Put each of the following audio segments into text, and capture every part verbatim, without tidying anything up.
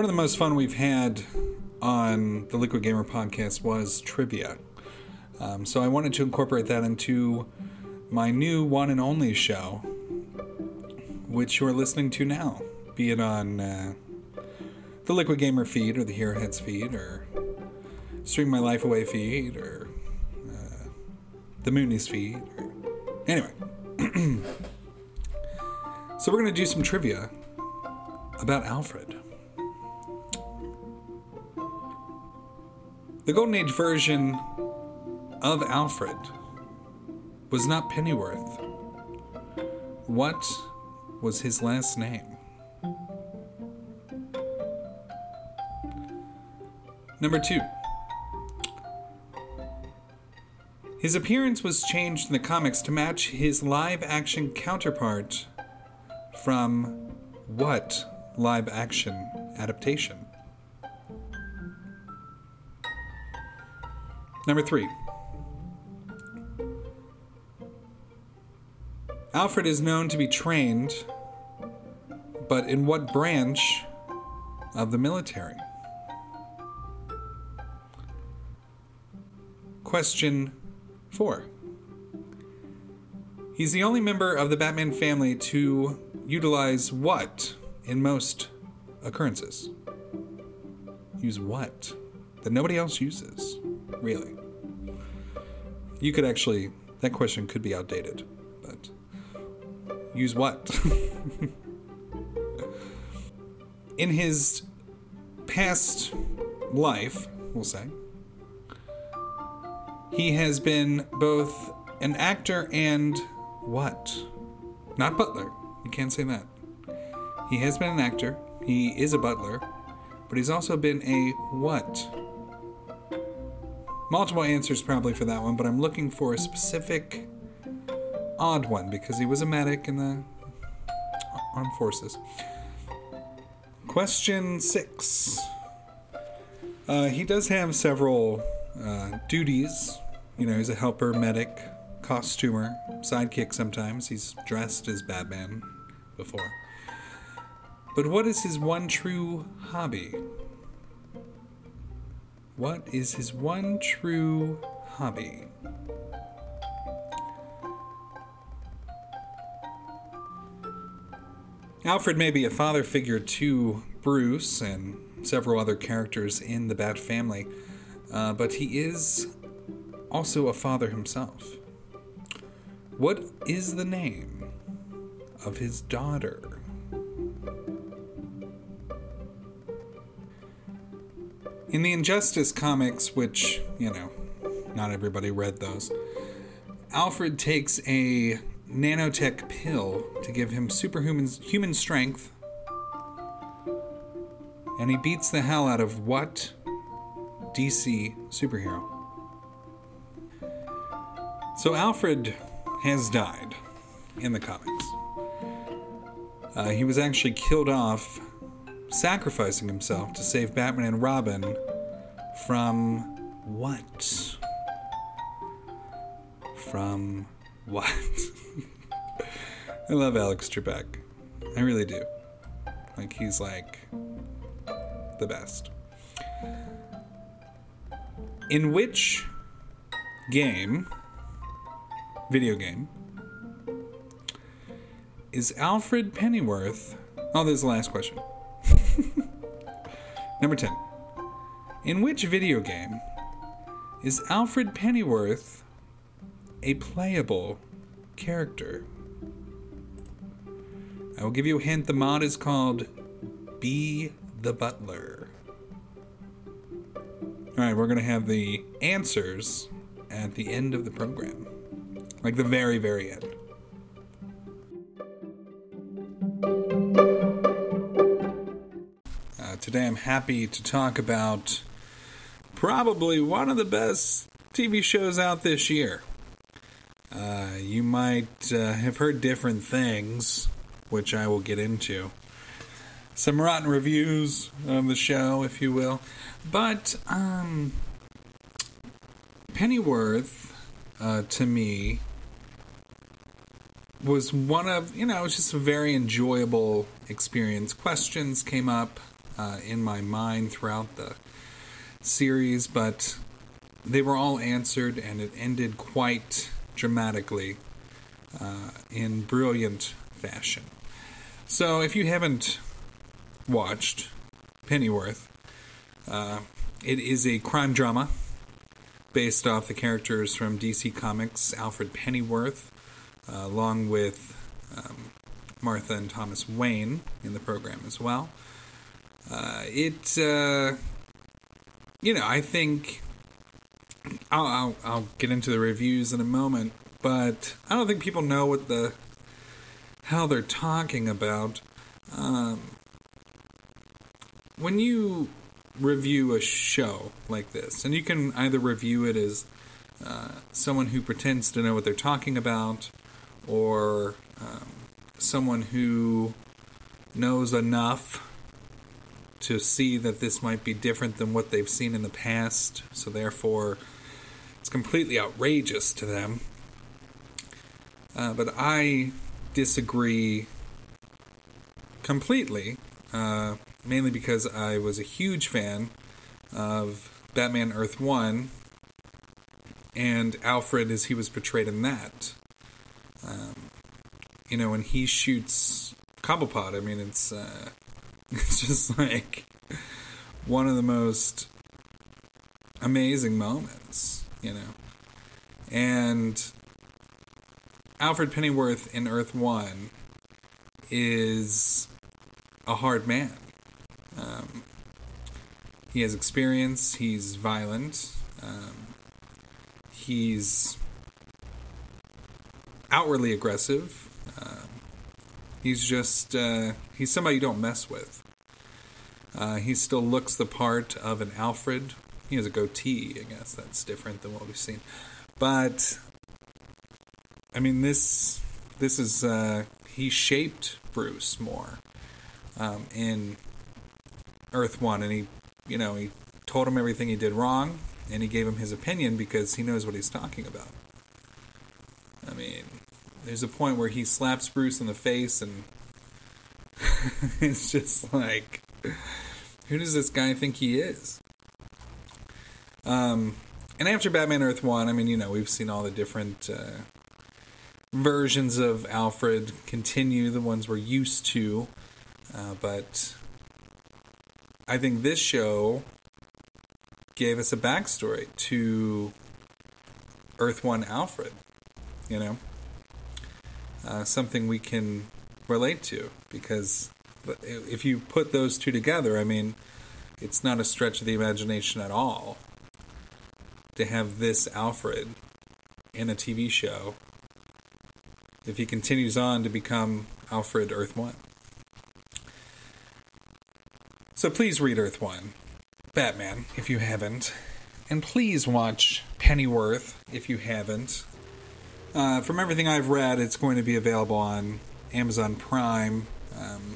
One of the most fun we've had on the Liquid Gamer podcast was trivia. Um, so I wanted to incorporate that into my new one and only show, which you're listening to now, be it on uh, the Liquid Gamer feed or the Hero Heads feed or Stream My Life Away feed or uh, the Moonies feed. Or... Anyway, so we're going to do some trivia about Alfred. The Golden Age version of Alfred was not Pennyworth. What was his last name? Number two. His appearance was changed in the comics to match his live-action counterpart from what live-action adaptation? Number three. Alfred is known to be trained, but in what branch of the military? Question four. He's the only member of the Batman family to utilize what in most occurrences? Use what that nobody else uses, really. You could actually, that question could be outdated, but use what? In his past life, we'll say, he has been both an actor and what? Not butler. You can't say that. He has been an actor. He is a butler. But he's also been a what? Multiple answers probably for that one, but I'm looking for a specific odd one because he was a medic in the armed forces. Question six. Uh, he does have several uh, duties. You know, he's a helper, medic, costumer, sidekick sometimes. He's dressed as Batman before. But what is his one true hobby? What is his one true hobby? Alfred may be a father figure to Bruce and several other characters in the Bat family, uh, but he is also a father himself. What is the name of his daughter? In the Injustice comics, which, you know, not everybody read those, Alfred takes a nanotech pill to give him superhuman human strength, and he beats the hell out of what D C superhero? So Alfred has died in the comics. Uh, he was actually killed off sacrificing himself to save Batman and Robin from what? From what? I love Alex Trebek. I really do. Like, he's like the best. In which game, video game, is Alfred Pennyworth... Oh, there's the last question. Number ten. In which video game is Alfred Pennyworth a playable character? I will give you a hint. The mod is called Be the Butler. Alright, we're going to have the answers at the end of the program. Like the very, very end. Today I'm happy to talk about probably one of the best T V shows out this year. Uh, you might uh, have heard different things, which I will get into. Some rotten reviews of the show, if you will. But um, Pennyworth, uh, to me, was one of, you know, it was just a very enjoyable experience. Questions came up uh, in my mind throughout the series, but they were all answered, and it ended quite dramatically uh, in brilliant fashion. So if you haven't watched Pennyworth, uh, it is a crime drama based off the characters from D C Comics, Alfred Pennyworth, uh, along with um, Martha and Thomas Wayne in the program as well. Uh, it, uh, you know, I think I'll, I'll I'll get into the reviews in a moment, but I don't think people know what the hell they're talking about. Um, when you review a show like this, and you can either review it as uh, someone who pretends to know what they're talking about, or um, someone who knows enough to see that this might be different than what they've seen in the past, so therefore it's completely outrageous to them. Uh, but I disagree completely, uh, mainly because I was a huge fan of Batman Earth one and Alfred as he was portrayed in that. Um, you know, when he shoots Cobblepot, I mean, it's uh, it's just like one of the most amazing moments, you know. And Alfred Pennyworth in Earth one is a hard man. Um, he has experience, he's violent, um, he's outwardly aggressive, um, he's just, uh, he's somebody you don't mess with. Uh, he still looks the part of an Alfred. He has a goatee, I guess that's different than what we've seen. But, I mean, this, this is, uh, he shaped Bruce more. Um, in Earth one, and he, you know, he told him everything he did wrong, and he gave him his opinion because he knows what he's talking about. I mean, there's a point where he slaps Bruce in the face, and it's just like, who does this guy think he is? Um, and after Batman Earth one, I mean, you know, we've seen all the different uh, versions of Alfred continue, the ones we're used to. Uh, but I think this show gave us a backstory to Earth one Alfred, you know? Uh, something we can relate to, because if you put those two together, I mean, it's not a stretch of the imagination at all to have this Alfred in a T V show if he continues on to become Alfred Earth one. So please read Earth one, Batman, if you haven't. And please watch Pennyworth, if you haven't. Uh, from everything I've read, it's going to be available on Amazon Prime. Um,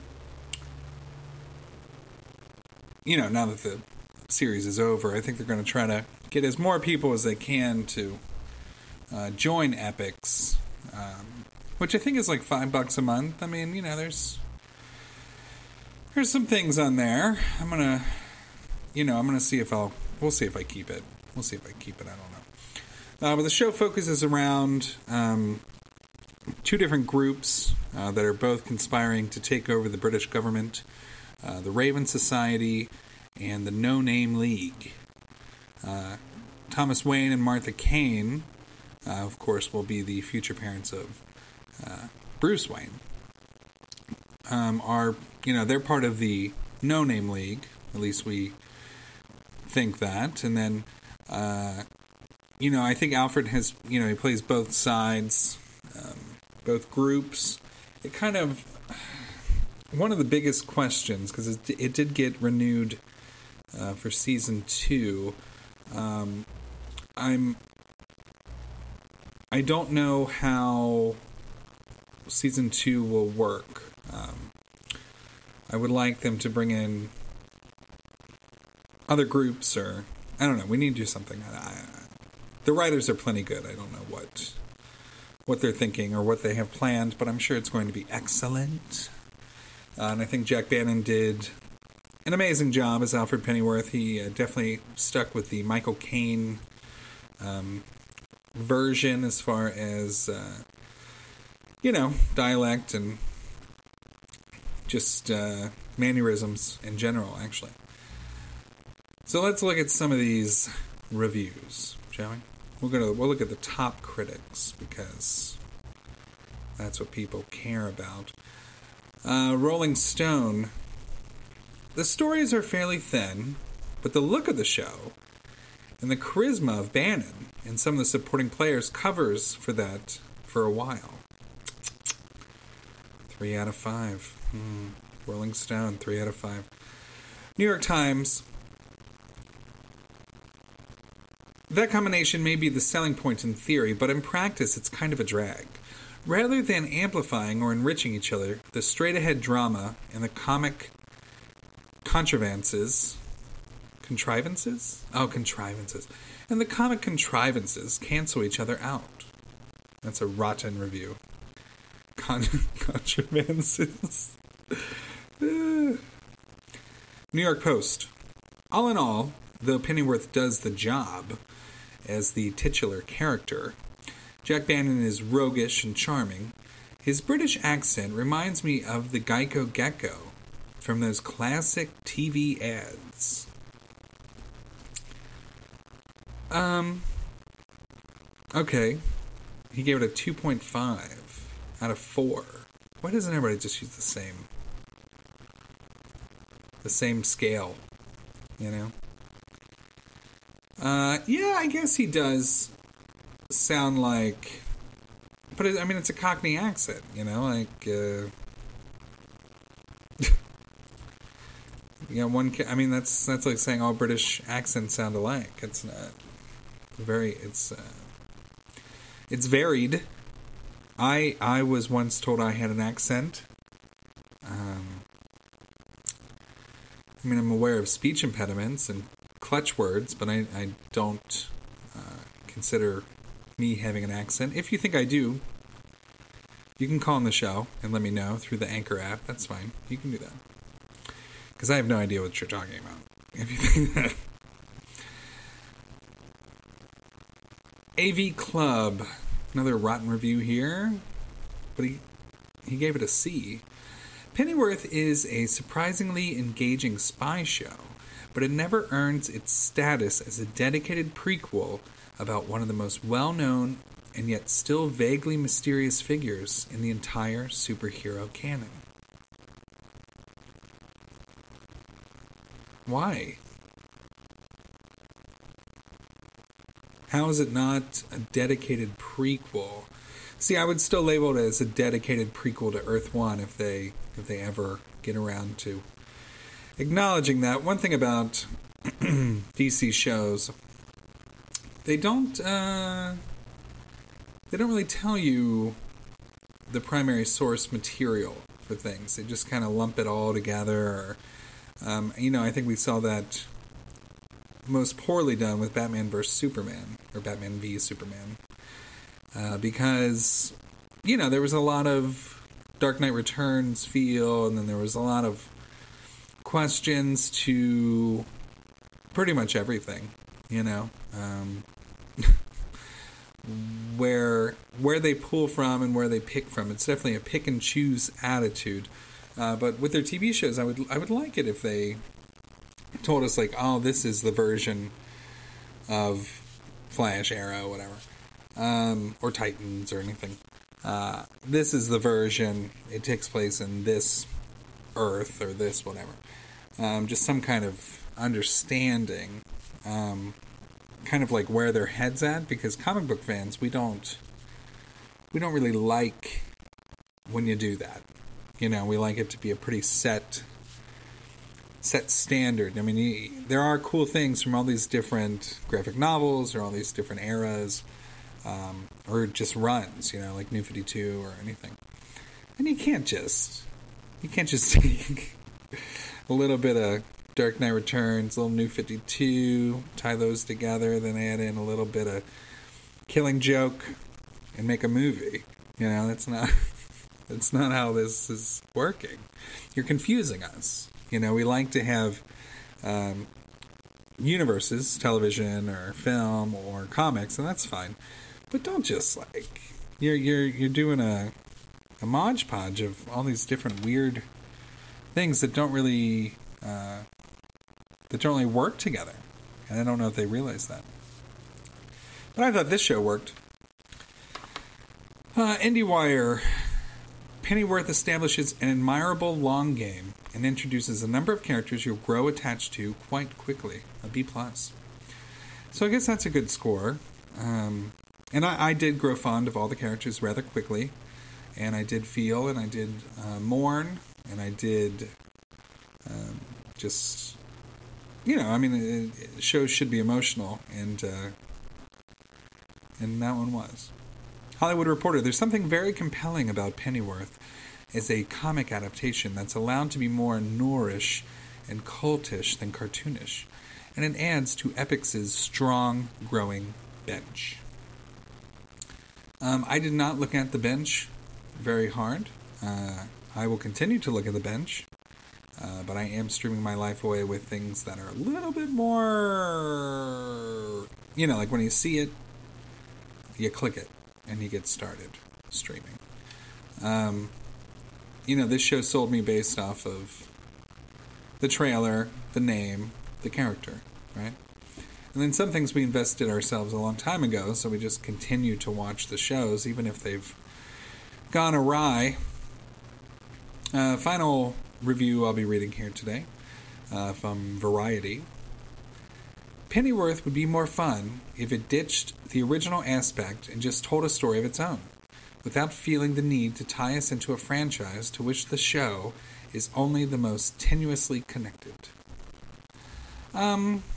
you know, now that the series is over, I think they're going to try to get as more people as they can to uh, join Epix, um, which I think is like five bucks a month. I mean, you know, there's... There's some things on there. I'm gonna, you know, I'm gonna see if I'll, we'll see if I keep it. We'll see if I keep it, I don't know. Uh, but the show focuses around um, two different groups uh, that are both conspiring to take over the British government. Uh, the Raven Society and the No Name League. Uh, Thomas Wayne and Martha Kane, uh, of course, will be the future parents of uh, Bruce Wayne. Um, are, you know, they're part of the No Name League, at least we think that, and then, uh, you know, I think Alfred has, you know, he plays both sides, um, both groups. It kind of, one of the biggest questions, because it, it did get renewed uh, for season two, um, I'm, I don't know how season two will work. Um, I would like them to bring in other groups, or I don't know. We need to do something. I, I, the writers are plenty good. I don't know what what they're thinking or what they have planned, but I'm sure it's going to be excellent. Uh, and I think Jack Bannon did an amazing job as Alfred Pennyworth. He uh, definitely stuck with the Michael Caine um, version as far as, uh, you know, dialect and just uh, mannerisms in general, actually. So let's look at some of these reviews, shall we? We're gonna we'll look at the top critics because that's what people care about. Uh, Rolling Stone. The stories are fairly thin, but the look of the show and the charisma of Bannon and some of the supporting players covers for that for a while. Three out of five. Hmm. Rolling Stone, three out of five. New York Times. That combination may be the selling point in theory, but in practice it's kind of a drag. Rather than amplifying or enriching each other, the straight-ahead drama and the comic contrivances... Contrivances? Oh, contrivances. And the comic contrivances cancel each other out. That's a rotten review. Con- contrivances. New York Post. All in all, though Pennyworth does the job as the titular character, Jack Bannon is roguish and charming. His British accent reminds me of the Geico Gecko from those classic T V ads. Um, okay. He gave it a two point five out of four. Why doesn't everybody just use the same, the same scale, you know? Uh, yeah, I guess he does sound like, but it, I mean, it's a Cockney accent, you know, like, uh, yeah, one, I mean, that's, that's like saying all British accents sound alike. It's not very, it's, uh, it's varied. I, I was once told I had an accent. Um, I mean, I'm aware of speech impediments and clutch words, but I, I don't uh, consider me having an accent. If you think I do, you can call on the show and let me know through the Anchor app. That's fine. You can do that. Because I have no idea what you're talking about. If you think that. A V Club. Another rotten review here. But he, he gave it a C. Pennyworth is a surprisingly engaging spy show, but it never earns its status as a dedicated prequel about one of the most well-known and yet still vaguely mysterious figures in the entire superhero canon. Why? How is it not a dedicated prequel? See, I would still label it as a dedicated prequel to Earth One if they if they ever get around to acknowledging that. One thing about D C shows, they don't uh, they don't really tell you the primary source material for things. They just kind of lump it all together. Or, um, you know, I think we saw that most poorly done with Batman versus Superman, or Batman v Superman, uh, because, you know, there was a lot of Dark Knight Returns feel, and then there was a lot of questions to pretty much everything, you know, um, where where they pull from and where they pick from. It's definitely a pick and choose attitude. Uh, but with their T V shows, I would I would like it if they told us, like, oh, this is the version of Flash, Arrow, whatever, um, or Titans or anything. Uh, this is the version. It takes place in this Earth or this whatever. Um, just some kind of understanding, um, kind of like where their head's at. Because comic book fans, we don't we don't really like when you do that. You know, we like it to be a pretty set. set standard. I mean, he, there are cool things from all these different graphic novels or all these different eras, um, or just runs, you know, like New fifty-two or anything. And you can't just, you can't just take a little bit of Dark Knight Returns, a little New fifty-two, tie those together, then add in a little bit of Killing Joke and make a movie. You know, that's not, that's not how this is working. You're confusing us. You know, we like to have um, universes, television or film or comics, and that's fine. But don't just like you're you're you're doing a a modge podge of all these different weird things that don't really uh, that don't really work together, and I don't know if they realize that. But I thought this show worked. Uh, IndieWire. Pennyworth establishes an admirable long game and introduces a number of characters you'll grow attached to quite quickly. A B plus. So I guess that's a good score. Um, and I, I did grow fond of all the characters rather quickly. And I did feel, and I did uh, mourn, and I did um, just, you know, I mean, it, it, shows should be emotional, and uh, and that one was. Hollywood Reporter, there's something very compelling about Pennyworth as a comic adaptation that's allowed to be more noirish and cultish than cartoonish, and it adds to Epix's strong, growing bench. Um, I did not look at the bench very hard. Uh, I will continue to look at the bench, uh, but I am streaming my life away with things that are a little bit more, you know, like when you see it, you click it. And he gets started streaming. Um, you know, this show sold me based off of the trailer, the name, the character, right? And then some things we invested ourselves a long time ago, so we just continue to watch the shows, even if they've gone awry. Uh, final review I'll be reading here today uh, from Variety. Pennyworth would be more fun if it ditched the original aspect and just told a story of its own, without feeling the need to tie us into a franchise to which the show is only the most tenuously connected. Um,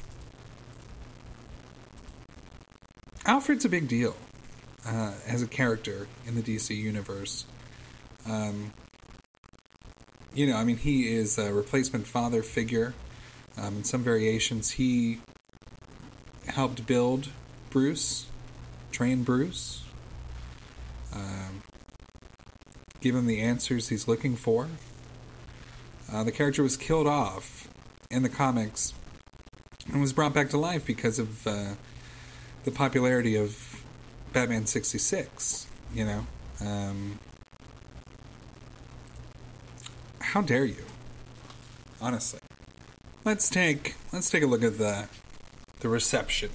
Alfred's a big deal uh, as a character in the D C universe. Um, you know, I mean, he is a replacement father figure. Um, in some variations, he helped build Bruce, train Bruce, um, give him the answers he's looking for. Uh, the character was killed off in the comics and was brought back to life because of uh, the popularity of Batman sixty-six, you know. Um, how dare you? Honestly. Let's take let's take a look at the the reception.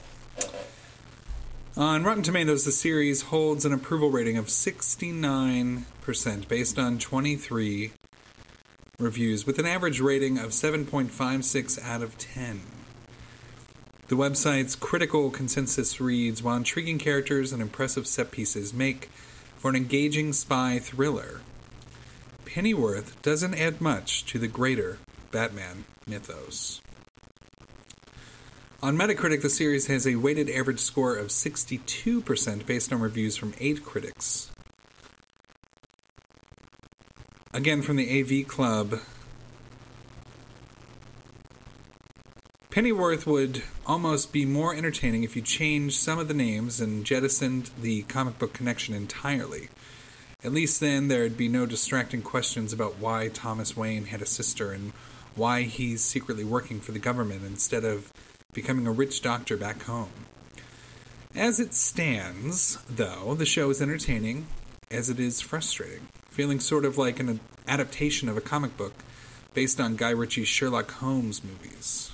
On Rotten Tomatoes, the series holds an approval rating of sixty-nine percent based on twenty-three reviews, with an average rating of seven point five six out of ten. The website's critical consensus reads, while intriguing characters and impressive set pieces make for an engaging spy thriller, Pennyworth doesn't add much to the greater Batman mythos. On Metacritic, the series has a weighted average score of sixty-two percent based on reviews from eight critics. Again, from the A V Club, Pennyworth would almost be more entertaining if you changed some of the names and jettisoned the comic book connection entirely. At least then there'd be no distracting questions about why Thomas Wayne had a sister and why he's secretly working for the government instead of becoming a rich doctor back home. As it stands, though, the show is entertaining as it is frustrating, feeling sort of like an adaptation of a comic book based on Guy Ritchie's Sherlock Holmes movies.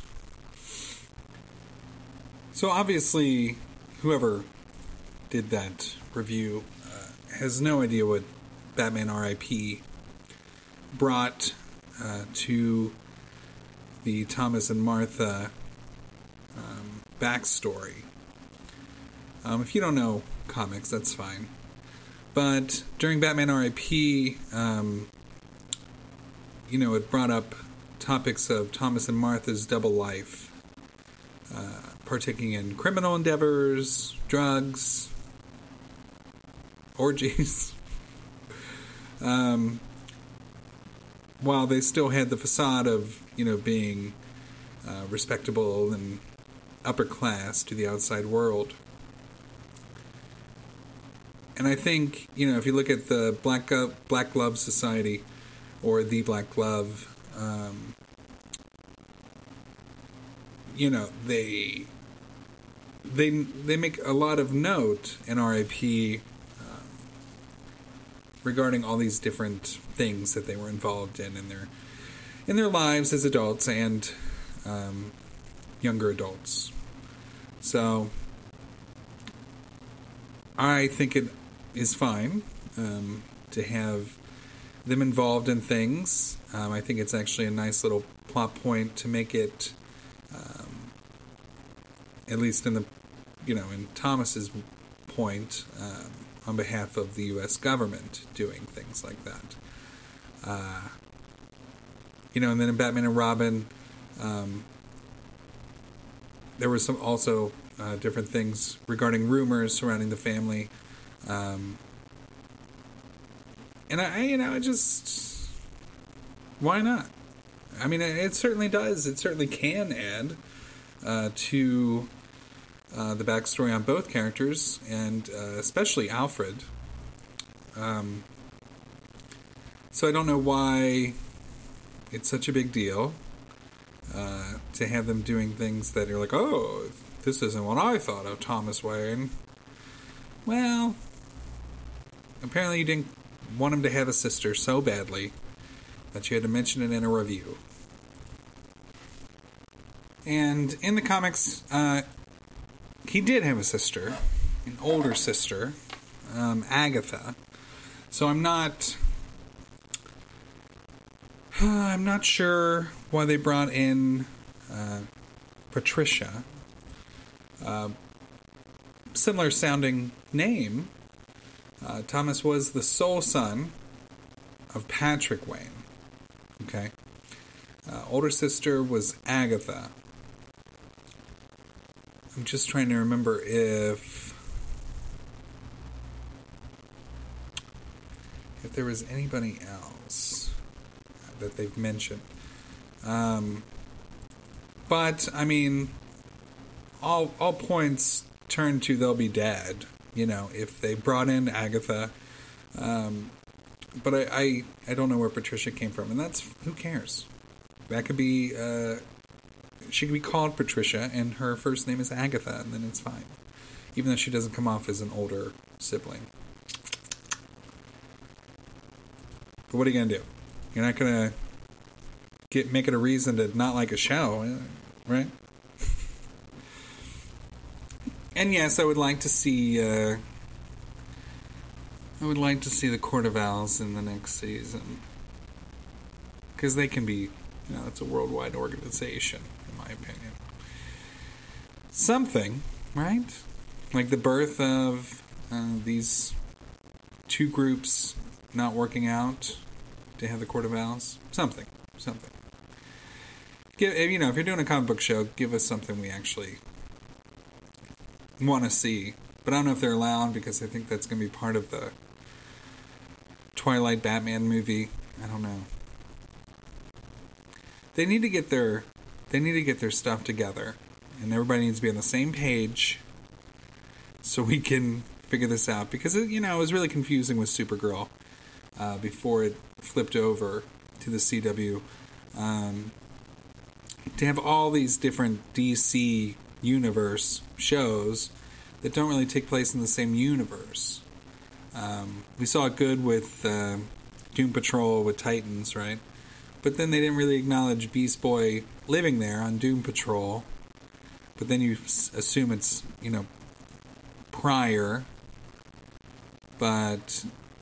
So obviously, whoever did that review uh, has no idea what Batman R I P brought uh, to the Thomas and Martha um, backstory. Um, if you don't know comics, that's fine. But during Batman R I P, um, you know, it brought up topics of Thomas and Martha's double life, uh, partaking in criminal endeavors, drugs, orgies, um, while they still had the facade of, you know, being uh, respectable and upper class to the outside world. And I think, you know, if you look at the Black, Go- Black Glove Society or the Black Glove um, you know, they they they make a lot of note in R I P um, regarding all these different things that they were involved in in their in their lives as adults and um, younger adults. So I think it is fine um, to have them involved in things. Um, I think it's actually a nice little plot point to make it, um, at least in the, you know, in Thomas's point, um, on behalf of the U S government doing things like that. Uh, you know, and then in Batman and Robin, um, there were some also uh, different things regarding rumors surrounding the family. Um, and I, you know, it just, why not? I mean, it certainly does. It certainly can add uh, to uh, the backstory on both characters, and uh, especially Alfred. Um, so I don't know why it's such a big deal uh, to have them doing things that are like, oh, this isn't what I thought of Thomas Wayne. Well, apparently you didn't want him to have a sister so badly that you had to mention it in a review. And in the comics, uh, he did have a sister, an older sister, um, Agatha. So I'm not... I'm not sure why they brought in uh, Patricia. Uh, similar sounding name. Uh, Thomas was the sole son of Patrick Wayne. Okay. Uh, older sister was Agatha. I'm just trying to remember if if there was anybody else that they've mentioned. Um, but, I mean, all all points turn to they'll be dead, you know, if they brought in Agatha. Um, but I, I, I don't know where Patricia came from, and that's, who cares? That could be, uh, she could be called Patricia, and her first name is Agatha, and then it's fine. Even though she doesn't come off as an older sibling. But what are you going to do? You're not going to get make it a reason to not like a show, right? And yes, I would like to see... Uh, I would like to see the Court of Owls in the next season. Because they can be... You know, it's a worldwide organization, in my opinion. Something, right? Like the birth of uh, these two groups not working out to have the Court of Owls. Something. Something. Give, you know, if you're doing a comic book show, give us something we actually want to see. But I don't know if they're allowed, because I think that's going to be part of the Twilight Batman movie. I don't know. They need to get their they need to get their stuff together, and everybody needs to be on the same page so we can figure this out, because it, you know, it was really confusing with Supergirl uh, before it flipped over to the C W. Um, to have all these different D C universe shows that don't really take place in the same universe. Um, we saw it good with uh, Doom Patrol with Titans, right? But then they didn't really acknowledge Beast Boy living there on Doom Patrol. But then you assume it's, you know, prior. But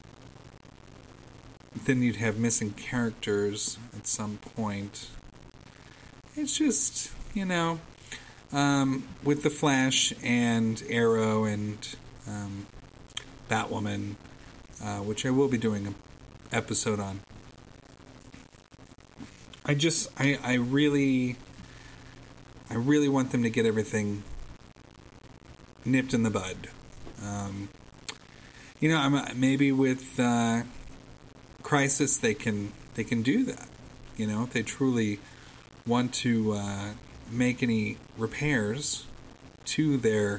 then you'd have missing characters at some point. It's just, you know, um, with the Flash and Arrow and um, Batwoman, uh, which I will be doing an episode on. I just, I, I really, I really want them to get everything nipped in the bud. Um, you know, I'm, maybe with uh, Crisis they can they can do that. You know, if they truly want to uh, make any repairs to their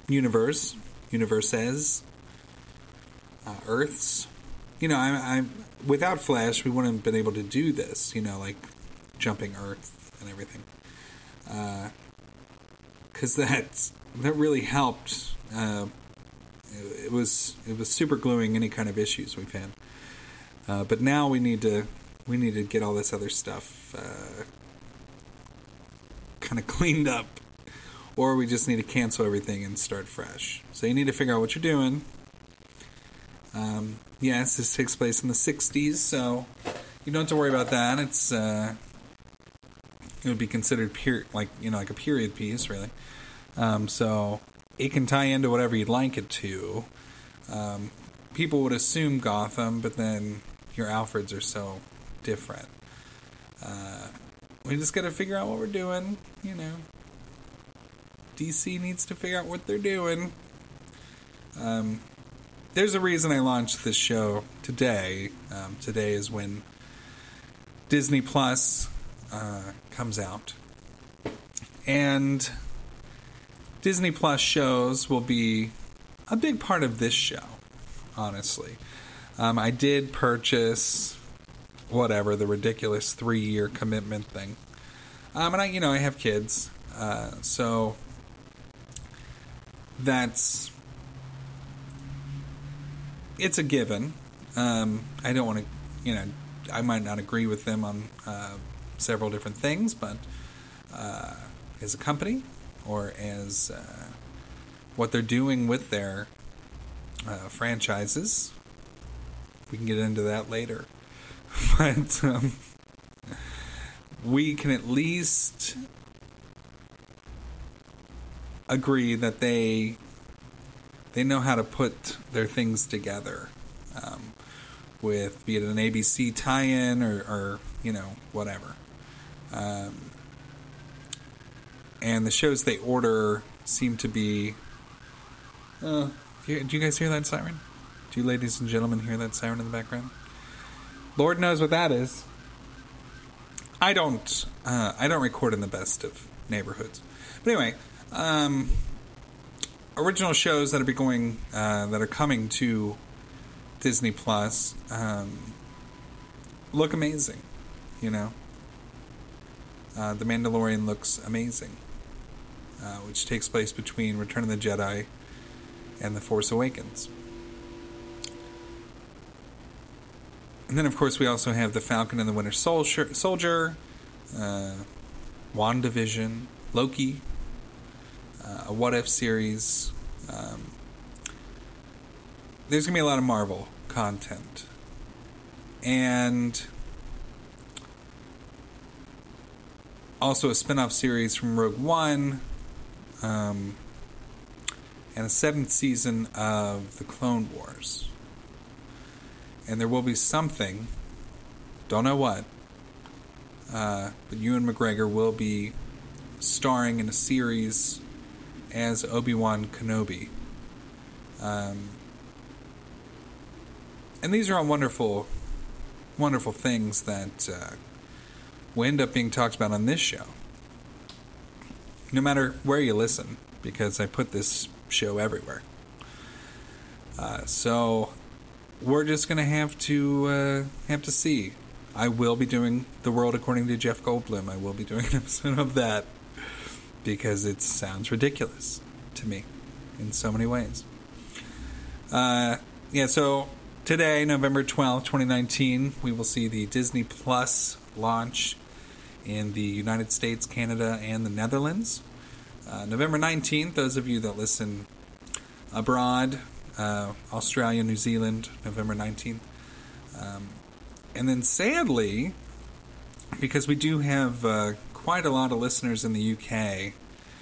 universe, universes, uh, Earths. You know, I, I'm without Flash, we wouldn't have been able to do this, you know, like jumping Earth and everything. Because uh, that that really helped. Uh, it, it was it was super gluing any kind of issues we've had. Uh, but now we need to we need to get all this other stuff uh, kind of cleaned up, or we just need to cancel everything and start fresh. So you need to figure out what you're doing. Um, yes, this takes place in the sixties, so you don't have to worry about that. It's uh, it would be considered pure, like you know, like a period piece, really. Um, so it can tie into whatever you'd like it to. Um, people would assume Gotham, but then your Alfreds are so different. Uh, we just got to figure out what we're doing. You know, D C needs to figure out what they're doing. Um. There's a reason I launched this show today. Um, today is when Disney Plus uh, comes out. And Disney Plus shows will be a big part of this show, honestly. Um, I did purchase, whatever, the ridiculous three-year commitment thing. Um, and I, you know, I have kids. Uh, so that's... It's a given. Um, I don't want to, you know, I might not agree with them on uh, several different things, but uh, as a company or as uh, what they're doing with their uh, franchises, we can get into that later. But um, we can at least agree that they... They know how to put their things together, um, with be it an A B C tie-in or, or you know, whatever. Um, and the shows they order seem to be... Uh, do, you, do you guys hear that siren? Do you ladies and gentlemen hear that siren in the background? Lord knows what that is. I don't, uh, I don't record in the best of neighborhoods. But anyway, um... original shows that are be going uh, that are coming to Disney Plus um, look amazing, you know. Uh, the Mandalorian looks amazing, uh, which takes place between Return of the Jedi and The Force Awakens. And then, of course, we also have The Falcon and the Winter Soldier, Soldier uh, WandaVision, Loki. Uh, a What If series. Um, there's going to be a lot of Marvel content. And also a spin-off series from Rogue One. Um, and a seventh season of The Clone Wars. And there will be something, don't know what, uh, but Ewan McGregor will be starring in a series as Obi-Wan Kenobi. Um, and these are all wonderful, wonderful things that uh, will end up being talked about on this show. No matter where you listen, because I put this show everywhere. Uh, so we're just going to have to uh, have to see. I will be doing The World According to Jeff Goldblum. I will be doing an episode of that. Because it sounds ridiculous to me in so many ways. Uh, yeah, so today, November twelfth, twenty nineteen, we will see the Disney Plus launch in the United States, Canada, and the Netherlands. Uh, November nineteenth, those of you that listen abroad, uh, Australia, New Zealand, November nineteenth. Um, and then sadly, because we do have... Uh, quite a lot of listeners in the U K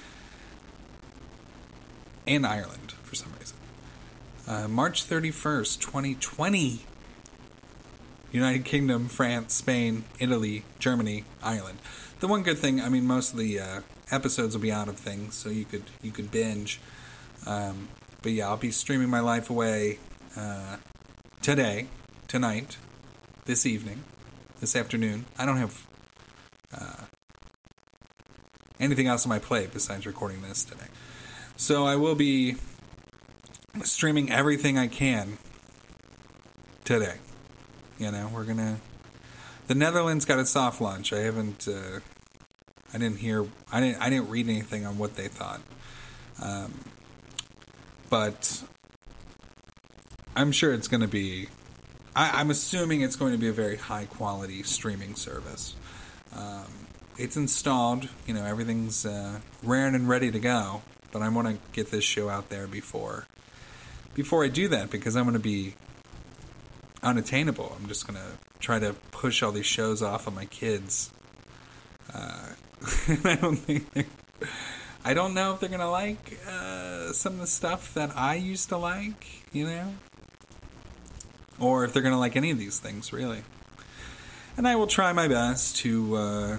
and Ireland for some reason. Uh, March thirty-first, twenty twenty. United Kingdom, France, Spain, Italy, Germany, Ireland. The one good thing, I mean, most of the uh, episodes will be out of things, so you could you could binge. Um, but yeah, I'll be streaming my life away uh, today, tonight, this evening, this afternoon. I don't have... Uh, anything else on my plate besides recording this today. So I will be streaming everything I can today. You know, we're gonna. The Netherlands got a soft launch. I haven't. Uh, I didn't hear. I didn't. I didn't read anything on what they thought. Um, but I'm sure it's going to be. I, I'm assuming it's going to be a very high quality streaming service. Um, it's installed. You know, everything's uh, raring and ready to go. But I want to get this show out there before. Before I do that, because I'm going to be unattainable. I'm just going to try to push all these shows off of my kids. Uh, I don't think they're, I don't know if they're going to like uh, some of the stuff that I used to like, you know? Or if they're going to like any of these things, really. And I will try my best to uh,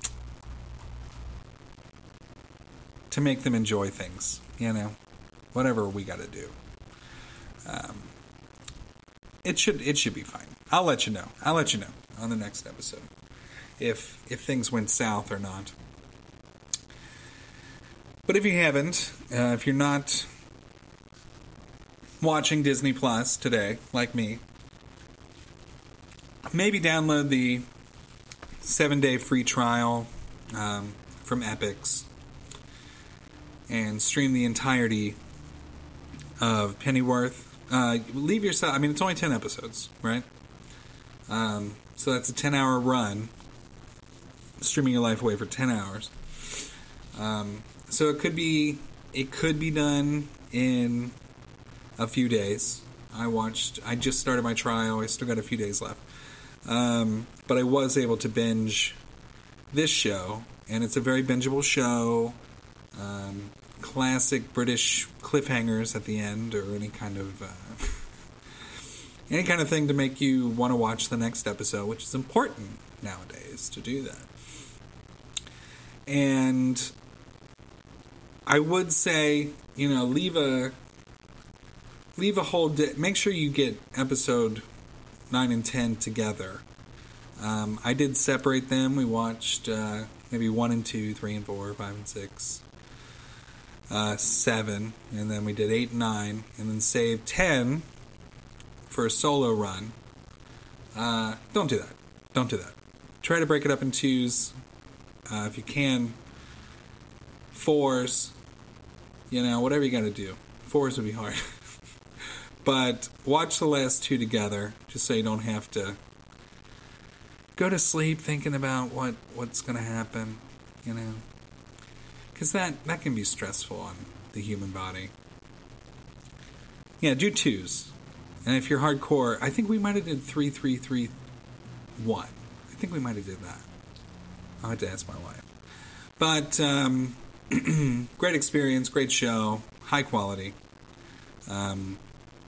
to make them enjoy things, you know? Whatever we got to do. Um, it should it should be fine. I'll let you know. I'll let you know on the next episode if if things went south or not. But if you haven't, uh, if you're not watching Disney Plus today, like me, maybe download the seven-day free trial um, from Epix and stream the entirety of Pennyworth. Uh, leave yourself. I mean, it's only ten episodes, right? Um, so that's a ten-hour run, streaming your life away for ten hours. Um, so it could be it could be done in a few days. I watched. I just started my trial. I still got a few days left, um, but I was able to binge this show, and it's a very bingeable show. Um, classic British cliffhangers at the end, or any kind of uh, any kind of thing to make you want to watch the next episode, which is important nowadays to do that. And I would say, you know, leave a leave a whole day. Make sure you get episode nine and ten together. Um, I did separate them. We watched uh, maybe one and two, three and four, five and six. Uh, seven, and then we did eight and nine, and then saved ten for a solo run. Uh, don't do that. Don't do that. Try to break it up in twos, uh, if you can. Fours, you know, whatever you got to do. Fours would be hard. But watch the last two together, just so you don't have to go to sleep thinking about what, what's going to happen, you know. Because that, that can be stressful on the human body. Yeah, do twos. And if you're hardcore, I think we might have did three, three, three, one. I think we might have did that. I'll have to ask my wife. But, um, great experience, great show, high quality. Um,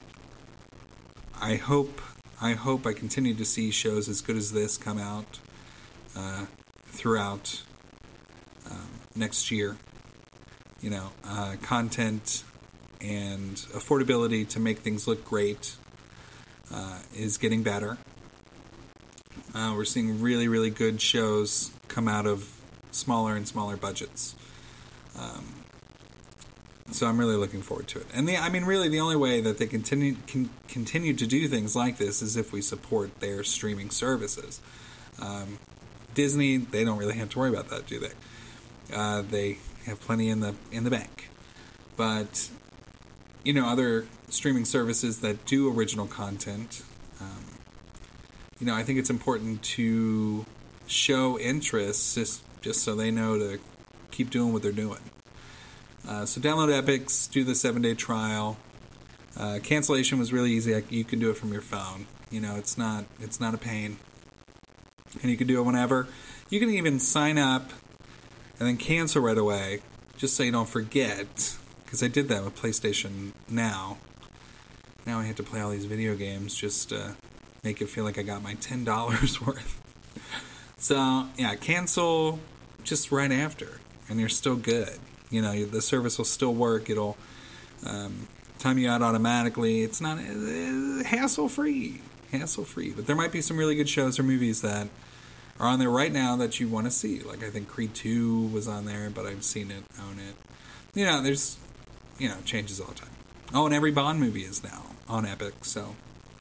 I hope, I hope I continue to see shows as good as this come out uh, throughout Um, next year. You know, uh, content and affordability to make things look great uh, is getting better. Uh, we're seeing really, really good shows come out of smaller and smaller budgets. Um, so I'm really looking forward to it. And the, I mean, really, the only way that they continue can continue to do things like this is if we support their streaming services. Um, Disney, they don't really have to worry about that, do they? Uh, they have plenty in the in the bank. But, you know, other streaming services that do original content, um, you know, I think it's important to show interest just, just so they know to keep doing what they're doing. Uh, so download Epix, do the seven-day trial. Uh, cancellation was really easy. You can do it from your phone. You know, it's not it's not a pain. And you can do it whenever. You can even sign up and then cancel right away, just so you don't forget. Because I did that with PlayStation Now. Now I have to play all these video games just to make it feel like I got my ten dollars worth. So, yeah, cancel just right after, and you're still good. You know, the service will still work. It'll um, time you out automatically. It's not uh, hassle-free. Hassle-free. But there might be some really good shows or movies that are on there right now that you want to see. Like, I think Creed two was on there, but I've seen it, own it. You know, there's, you know, changes all the time. Oh, and every Bond movie is now on Epix, so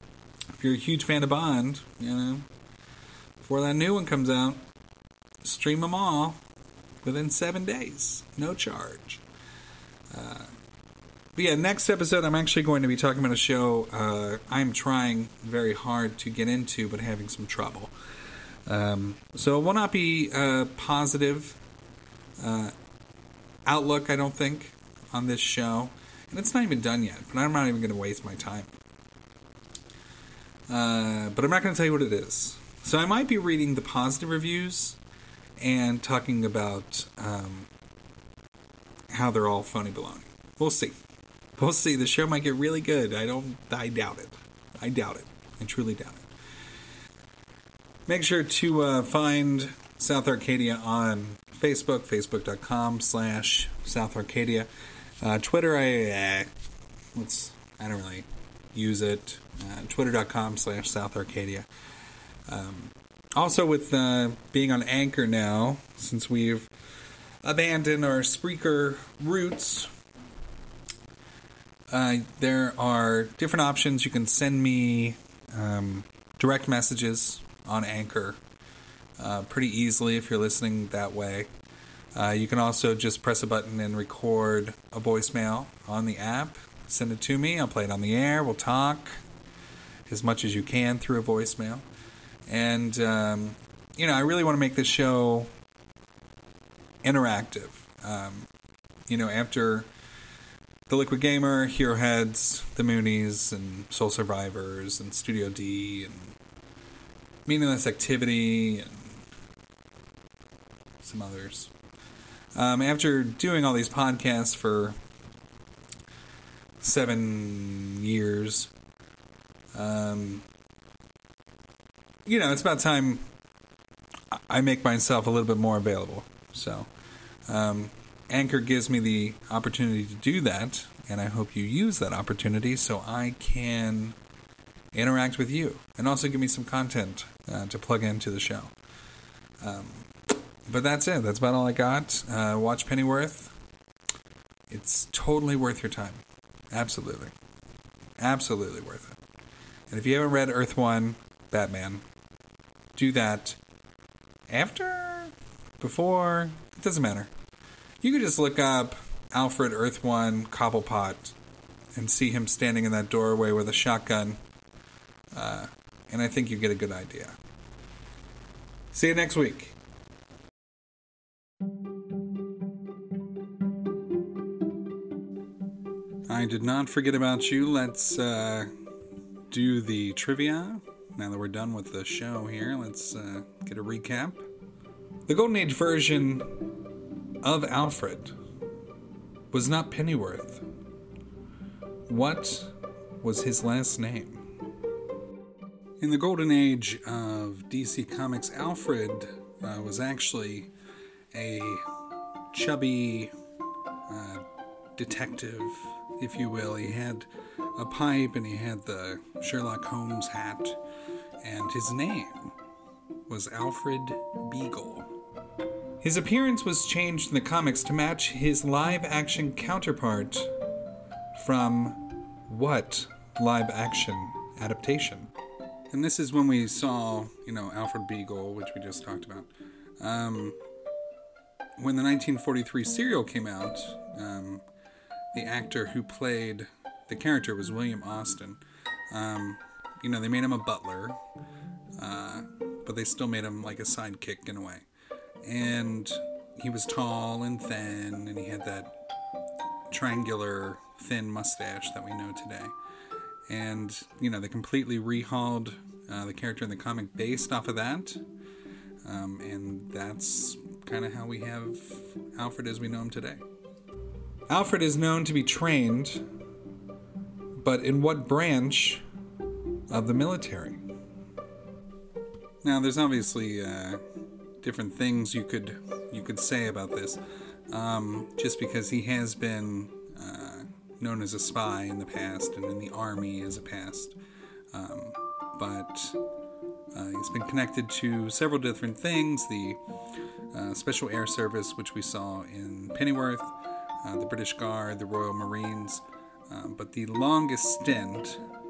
if you're a huge fan of Bond, you know, before that new one comes out, stream them all within seven days. No charge. Uh, but yeah, next episode I'm actually going to be talking about a show uh, I'm trying very hard to get into, but having some trouble. Um, so it will not be a positive uh, outlook, I don't think, on this show. And it's not even done yet, but I'm not even going to waste my time. Uh, but I'm not going to tell you what it is. So I might be reading the positive reviews and talking about um, how they're all phony baloney. We'll see. We'll see. The show might get really good. I don't. I doubt it. I doubt it. I truly doubt it. Make sure to uh, find South Arcadia on Facebook, facebook.com slash South Arcadia. Uh, Twitter, I uh, let's. I don't really use it. Uh, Twitter.com slash South Arcadia. Um, also, with uh, being on Anchor now, since we've abandoned our Spreaker roots, uh, there are different options. You can send me um, direct messages on Anchor uh, pretty easily if you're listening that way. Uh, you can also just press a button and record a voicemail on the app. Send it to me. I'll play it on the air. We'll talk as much as you can through a voicemail. And, um, you know, I really want to make this show interactive. Um, you know, after The Liquid Gamer, Hero Heads, The Moonies, and Soul Survivors, and Studio D, and Meaningless Activity, and some others. Um, after doing all these podcasts for seven years, um, you know, it's about time I make myself a little bit more available. So, um, Anchor gives me the opportunity to do that, and I hope you use that opportunity so I can interact with you, and also give me some content uh, to plug into the show. Um, but that's it. That's about all I got. Uh, watch Pennyworth. It's totally worth your time. Absolutely. Absolutely worth it. And if you haven't read Earth One, Batman, do that after, before, it doesn't matter. You could just look up Alfred Earth One Cobblepot and see him standing in that doorway with a shotgun. Uh, and I think you get a good idea. See you next week. I did not forget about you. Let's uh, do the trivia. Now that we're done with the show here, let's uh, get a recap. The Golden Age version of Alfred was not Pennyworth. What was his last name? In the Golden Age of D C Comics, Alfred uh, was actually a chubby uh, detective, if you will. He had a pipe and he had the Sherlock Holmes hat, and his name was Alfred Beagle. His appearance was changed in the comics to match his live-action counterpart from what live-action adaptation? And this is when we saw, you know, Alfred Beagle, which we just talked about. Um, when the nineteen forty-three serial came out, um, the actor who played the character was William Austin. Um, you know, they made him a butler, uh, but they still made him like a sidekick in a way. And he was tall and thin, and he had that triangular, thin mustache that we know today. And, you know, they completely rehauled uh, the character in the comic based off of that. Um, and that's kind of how we have Alfred as we know him today. Alfred is known to be trained, but in what branch of the military? Now, there's obviously uh, different things you could you could say about this, um, just because he has been uh, known as a spy in the past and in the army as a past, um, but uh, he's been connected to several different things. The uh, Special Air Service, which we saw in Pennyworth, uh, the British Guard, the Royal Marines, um, but the longest stint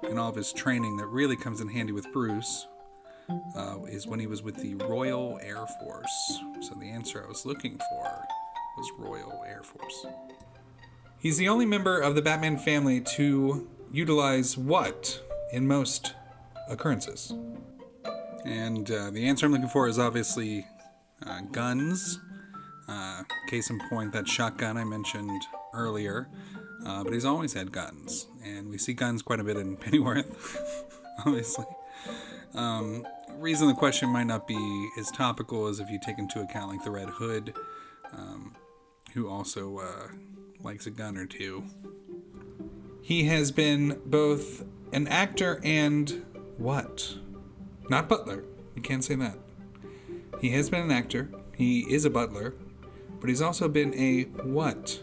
in all of his training that really comes in handy with Bruce uh, is when he was with the Royal Air Force. So the answer I was looking for was Royal Air Force. He's the only member of the Batman family to utilize what in most occurrences? And uh, the answer I'm looking for is obviously uh, guns. Uh, case in point, that shotgun I mentioned earlier. Uh, but he's always had guns. And we see guns quite a bit in Pennyworth, obviously. Um, reason the question might not be as topical as if you take into account like the Red Hood, um, who also uh, likes a gun or two. He has been both an actor and what? Not butler. You can't say that. He has been an actor. He is a butler. But he's also been a what?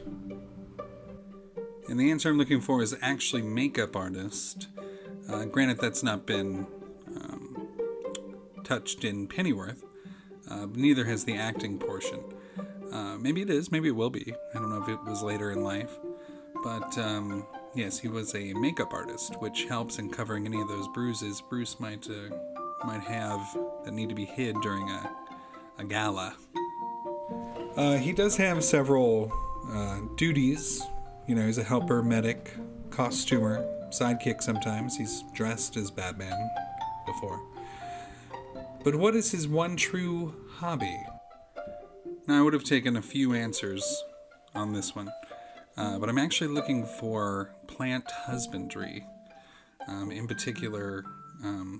And the answer I'm looking for is actually makeup artist. Uh, granted, that's not been um, touched in Pennyworth. Uh, but neither has the acting portion. Uh, maybe it is. Maybe it will be. I don't know if it was later in life. But um, yes, he was a makeup artist, which helps in covering any of those bruises Bruce might uh, might have that need to be hid during a, a gala. Uh, he does have several uh, duties. You know, he's a helper, medic, costumer, sidekick sometimes. He's dressed as Batman before. But what is his one true hobby? Now, I would have taken a few answers on this one. Uh, but I'm actually looking for plant husbandry. Um, in particular, um,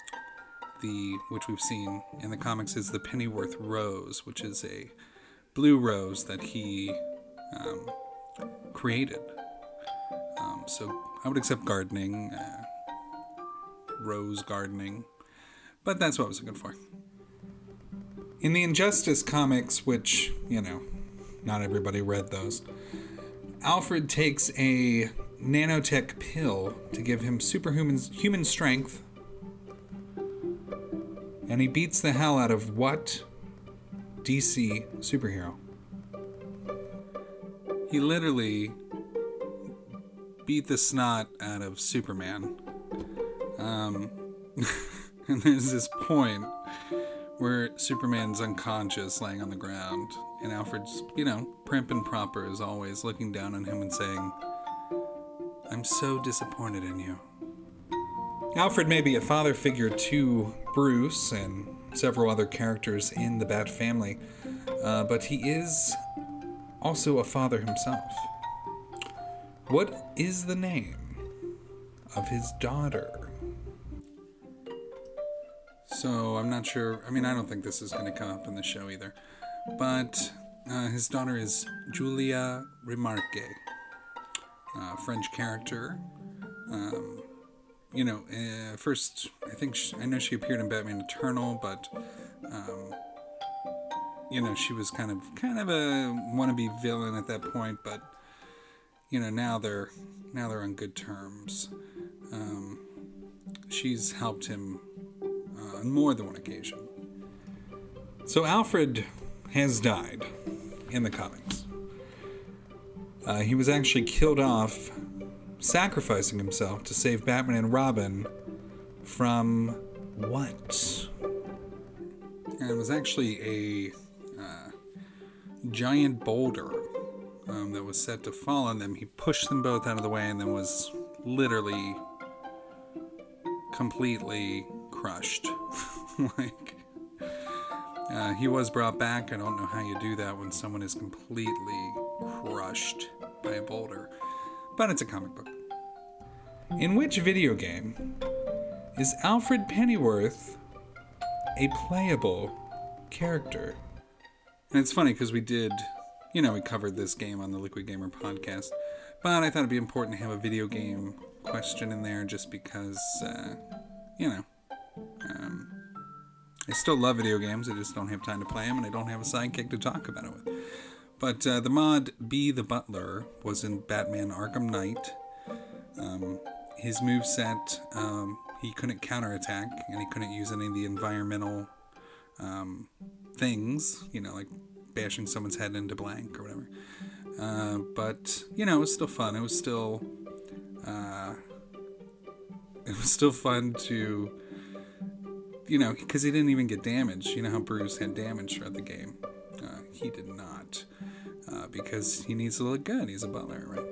the which we've seen in the comics is the Pennyworth rose, which is a blue rose that he um, created. Um, so I would accept gardening, uh, rose gardening, but that's what I was looking for. In the Injustice comics, which, you know, not everybody read those, Alfred takes a nanotech pill to give him superhuman human strength, and he beats the hell out of what D C superhero? He literally beat the snot out of Superman. Um, and there's this point where Superman's unconscious, laying on the ground, and Alfred's, you know, primp and proper as always, looking down on him and saying, "I'm so disappointed in you." Alfred may be a father figure to Bruce and several other characters in the Bat family, uh, but he is also a father himself. What is the name of his daughter? So, I'm not sure. I mean, I don't think this is going to come up in the show either. But uh, his daughter is Julia Remarque, a French character. Um, you know, uh, first, I think, she, I know she appeared in Batman Eternal, but, um, you know, she was kind of, kind of a wannabe villain at that point, but, you know, now they're, now they're on good terms. Um, she's helped him Uh, on more than one occasion. So Alfred has died in the comics. Uh, he was actually killed off, sacrificing himself to save Batman and Robin from what? And it was actually a uh, giant boulder um, that was set to fall on them. He pushed them both out of the way and then was literally completely crushed. like, uh, he was brought back. I don't know how you do that when someone is completely crushed by a boulder, but it's a comic book. In which video game is Alfred Pennyworth a playable character? And it's funny because we did, you know, we covered this game on the Liquid Gamer podcast, but I thought it'd be important to have a video game question in there just because, uh, you know, um, I still love video games. I just don't have time to play them, and I don't have a sidekick to talk about it with. But uh, the mod Be the Butler was in Batman Arkham Knight. Um, his moveset, um, he couldn't counterattack, and he couldn't use any of the environmental um, things, you know, like bashing someone's head into blank or whatever. Uh, but, you know, it was still fun. It was still... Uh, it was still fun to, you know, because he didn't even get damaged. You know how Bruce had damage throughout the game. Uh, he did not, uh, because he needs to look good. He's a butler, right?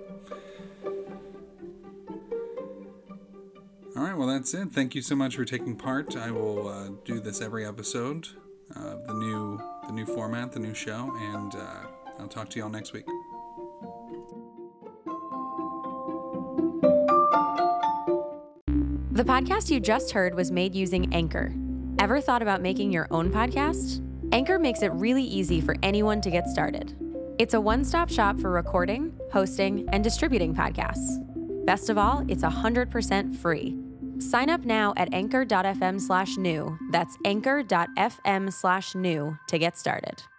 All right, well, that's it. Thank you so much for taking part. I will uh, do this every episode, uh, the new the new format, the new show, and uh, I'll talk to you all next week. The podcast you just heard was made using Anchor. Ever thought about making your own podcast? Anchor makes it really easy for anyone to get started. It's a one-stop shop for recording, hosting, and distributing podcasts. Best of all, it's one hundred percent free. Sign up now at anchor.fm slash new. That's anchor.fm slash new to get started.